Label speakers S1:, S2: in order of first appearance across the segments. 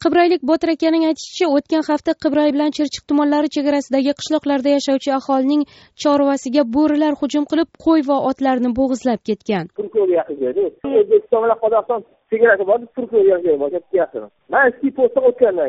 S1: Qibraylik Botir akaning aytishicha, o'tgan hafta Qibray bilan Chirchiq tumanlari chegarasidagi qishloqlarda yashovchi aholining chorvasiga bo'rilar hujum qilib, qo'y va otlarni bo'g'izlab ketgan.
S2: Turkiyaga yaqin joyda. O'zbekiston bilan Qozog'iston chegarasi bor, Turkiyaga yaqin joy bor, yaqin. Mana eski postdan o'tgandan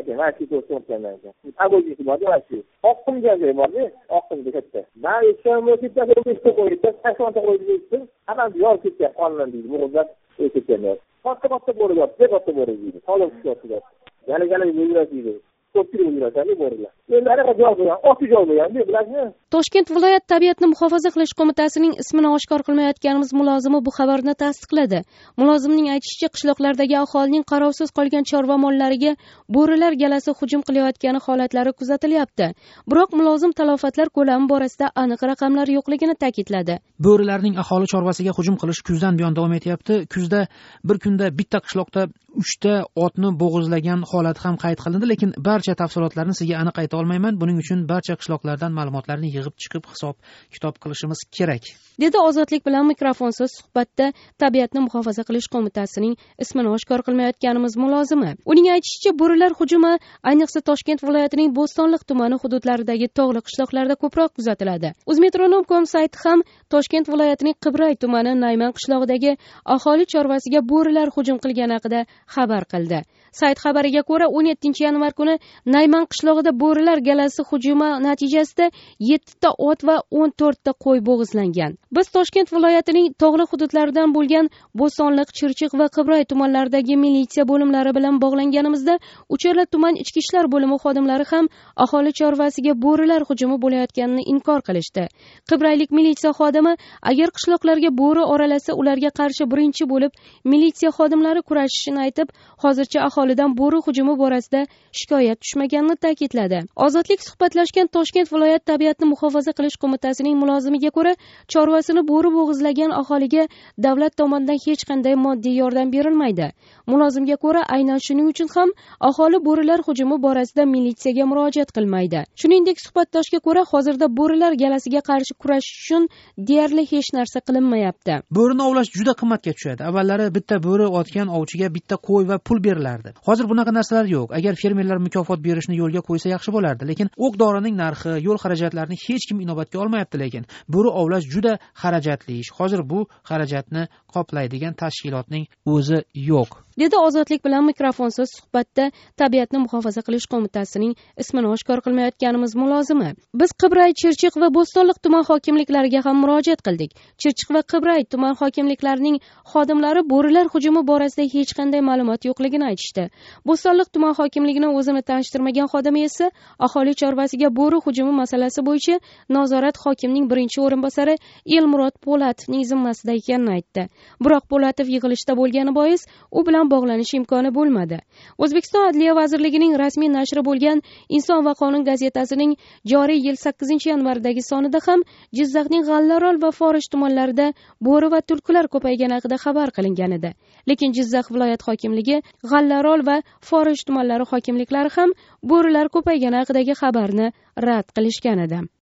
S2: keyin, Agojisi bor, mana shu. Oqqimgan joy bor-da, Oqqimda katta. Mana o'shanga ketgan qo'ydi, 80 ta qo'ydi. Hamma yor ketgan, qonlan deydi, bo'g'izlab ketganlar. Katta bo'rilar, katta bo'rilar. Sog'liq kuchlar. Yana yuradi. Ko'pchilik yuradi bo'rilar. Endi anaqa joy bo'lgan, osti joy bo'lgan, bilasizmi?
S1: Toshkent viloyat tabiatni muhofaza qilish qo'mitasining ismini oshkor qilmayotganimiz mulozimi bu xabarni tasdiqladi. Mulozimning aytishicha, qishloqlardagi aholining qarovsiz qolgan chorva mollariga bo'rilar galasi hujum qilayotgani holatlari kuzatilyapti. Biroq mulozim talofatlar ko'lami borasida aniq raqamlar yo'qligini ta'kidladi.
S3: Bo'rilarning aholi chorvasiga hujum qilish kuzdan buyon davom etyapti. Kuzda bir kunda bitta qishloqda 3 ta otni bo'g'izlagan holat ham qayd qilindi, lekin barcha tafsilotlarni sizga aniq ayta olmayman. Buning uchun barcha qishloqlardan ma'lumotlarni yig'ib chiqib hisob-kitob qilishimiz kerak,
S1: dedi Ozodlik bilan mikrofonsiz suhbatda Tabiatni muhofaza qilish qo'mitasining ismini oshkor qilmayotganimiz mulozimi. Uning aytishicha, bo'rilar hujumi ayniqsa Toshkent viloyatining Bo'stonliq tumani hududlaridagi tog'li qishloqlarda ko'proq kuzatiladi. Uzmetronom.com sayti ham Toshkent viloyatining Qibray tumani Nayman qishlog'idagi aholi chorvasiga bo'rilar hujum qilgani haqida xabar qildi. Sayt xabariga ko'ra, 17-yanvar kuni Nayman qishlog'ida bo'rilar galasi hujumi natijasida 7 ta ot va 14 ta qo'y bo'g'izlangan. Biz Toshkent viloyatining tog'li hududlaridan bo'lgan Bo'stonliq, Chirchiq va Qibray tumanlaridagi militsiya bo'limlari bilan bog'langanimizda, uchala tuman ichki ishlar bo'limi xodimlari ham aholi chorvasiga bo'rilar hujumi bo'layotganini inkor qilishdi. Qibraylik militsiya xodimi, agar qishloqlarga bo'ri oralasa, ularga qarshi birinchi bo'lib militsiya xodimlari kurashishini aytib, hozircha aholidan bo'ri hujumi borasida shikoyat tushmaganini ta'kidladi. Ozodlik suhbatlashgan Toshkent viloyat tabiatni muhofaza qilish qo'mitasining mulozimiga ko'ra, chorvasini bo'ri bo'g'izlagan aholiga davlat tomonidan hech qanday moddiy yordam berilmaydi. Mulozimga ko'ra, aynan shuning uchun ham aholi bo'rilar hujumi borasida militsiyaga murojaat qilmaydi. Shuningdek, suhbatdoshga ko'ra, hozirda bo'rilar galasiga qarshi kurashish uchun deyarli hech narsa qilinmayapti.
S3: Bo'rini ovlash juda qimmatga tushadi. Avvallari bitta bo'ri otgan ovchiga bitta qo'y va pul berilardi. Hozir bunaqa narsalar yo'q. Agar fermerlar mukofot berishni yo'lga qo'ysa yaxshi bo'lardi, lekin o'q-dorining narxi, yo'l xarajatlarini hech kim inobatga olmayapti, lekin bo'ri ovlash juda xarajatli ish. Hozir bu xarajatni qoplaydigan tashkilotning o'zi yo'q,
S1: dedi Ozodlik bilan mikrofonsiz suhbatda Tabiatni muhofaza qilish qo'mitasining ismini oshkor qilmayotganimiz mulozimi. Biz Qibray, Chirchiq va Bo'stonliq tuman hokimliklariga ham murojaat qildik. Chirchiq va Qibray tuman hokimliklarining xodimlari bo'rilar hujumi borasida hech qanday ma'lumot yo'qligini aytishdi. Bo'stonliq tuman hokimligining o'zini tanishtirmagan xodimi esa aholi chorvasiga bo'ri hujumi masalasi bo'yicha nazorat hokimining birinchi o'rinbosari Elmurod Po'latovning zimmasida ekanini aytdi. Biroq Po'latov yig'ilishda bo'lgani bois u bilan bog'lanish imkoni bo'lmadi. O'zbekiston Adliya vazirligining rasmiy nashri bo'lgan Inson va qonun gazetasining joriy yil 8-yanvardagi sonida ham Jizzaxning G'allaorol va Forish tumanlarida bo'ri va tulkilar ko'paygani haqida xabar qilingan edi. Lekin Jizzax viloyat hokimligi, G'allaorol va Forish tumanlari hokimliklari ham bo'rilar ko'paygani haqidagi xabarni rad qilishgan edi.